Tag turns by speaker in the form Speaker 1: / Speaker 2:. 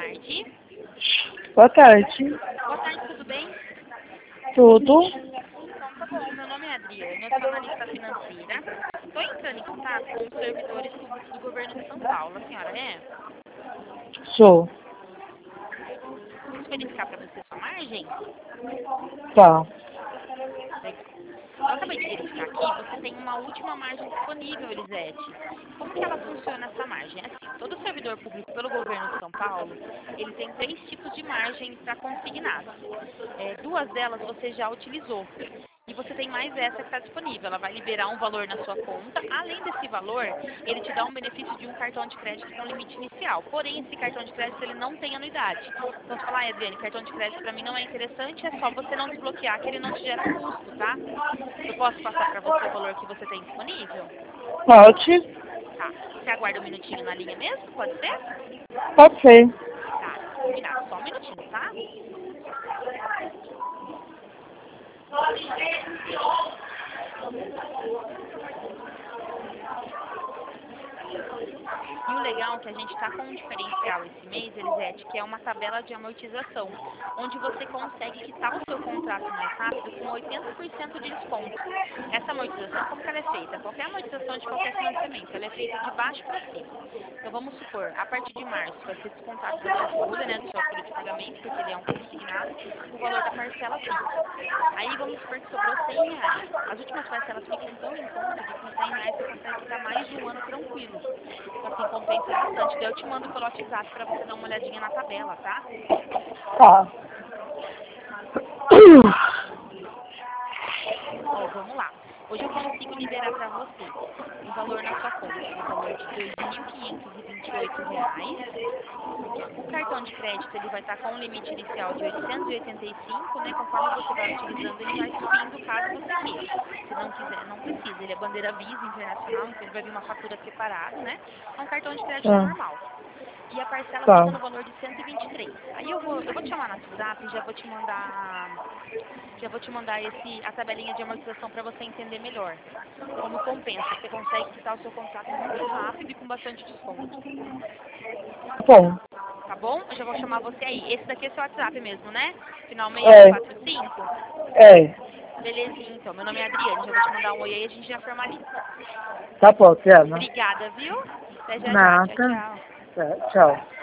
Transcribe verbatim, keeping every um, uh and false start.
Speaker 1: tarde.
Speaker 2: Boa tarde.
Speaker 1: Boa tarde, tudo bem?
Speaker 2: Tudo?
Speaker 1: Então, tá bom. Meu nome é Adriana, eu sou analista financeira. Estou entrando em contato com os servidores públicos do governo de São Paulo. A senhora é?
Speaker 2: Sou.
Speaker 1: Posso verificar para você sua margem?
Speaker 2: Tá.
Speaker 1: Legal. Eu acabei de verificar aqui, você tem uma última margem disponível, Elisete. Como que ela funciona essa margem? É assim, todo servidor público pelo governo de São Paulo, ele tem três tipos de margem para consignados. É, duas delas você já utilizou. E você tem mais essa que está disponível. Ela vai liberar um valor na sua conta. Além desse valor, ele te dá um benefício de um cartão de crédito com limite inicial. Porém, esse cartão de crédito ele não tem anuidade. Então, você fala, ah, Adriane, cartão de crédito para mim não é interessante, é só você não desbloquear, que ele não te gera custo, tá? Eu posso passar para você o valor que você tem disponível?
Speaker 2: Pode?
Speaker 1: Tá. Você aguarda um minutinho na linha mesmo? Pode ser?
Speaker 2: Pode ser.
Speaker 1: Tá, combinado. Só um minutinho, tá? E o legal é que a gente está com um diferencial esse mês, Elisete, que é uma tabela de amortização, onde você consegue quitar o seu contrato mais rápido com oitenta por cento de desconto. Essa amortização, como que ela é feita? Qualquer amortização de qualquer financiamento, ela é feita de baixo para cima. Então, vamos supor, a partir de março vai ser descontado da sua folha, né, do seu folha de pagamento, porque ele é um consignado, o valor da parcela fixa. Aí, vamos supor que sobrou cem reais. As últimas parcelas ficam tão em conta que com cem reais você consegue quitar mais de um ano tranquilo. Então, assim, compensa bastante. Daí eu te mando pelo WhatsApp para você dar uma olhadinha na tabela, tá?
Speaker 2: Tá.
Speaker 1: Ó, vamos lá. Hoje eu consigo liberar para você um valor na sua conta, no valor de dois mil quinhentos e vinte e oito reais. O cartão de crédito ele vai estar com um limite inicial de oitocentos e oitenta e cinco, né? Conforme você vai utilizando, ele vai subindo caso você queira. Se não quiser, não precisa. Ele é bandeira Visa internacional, então ele vai vir uma fatura separada, né? É um cartão de crédito
Speaker 2: Tá.
Speaker 1: normal. E a parcela
Speaker 2: Tá.
Speaker 1: fica no valor de cento e vinte e três. Aí eu vou, eu vou te chamar no WhatsApp e já vou te mandar, já vou te mandar esse, a tabelinha de amortização para você entender melhor. Como compensa, você consegue quitar o seu contrato muito rápido e com bastante desconto.
Speaker 2: Bom.
Speaker 1: Tá bom? Eu já vou chamar você aí. Esse daqui é seu WhatsApp mesmo, né? Final
Speaker 2: É.
Speaker 1: seis quatro cinco?
Speaker 2: É.
Speaker 1: Belezinha, então. Meu nome é Adriane. Já vou te mandar um oi aí e a gente já formaliza.
Speaker 2: Tá bom, Tiana.
Speaker 1: Obrigada, viu? Até já já. Tchau,
Speaker 2: Nada.
Speaker 1: tchau.
Speaker 2: Tá, tchau.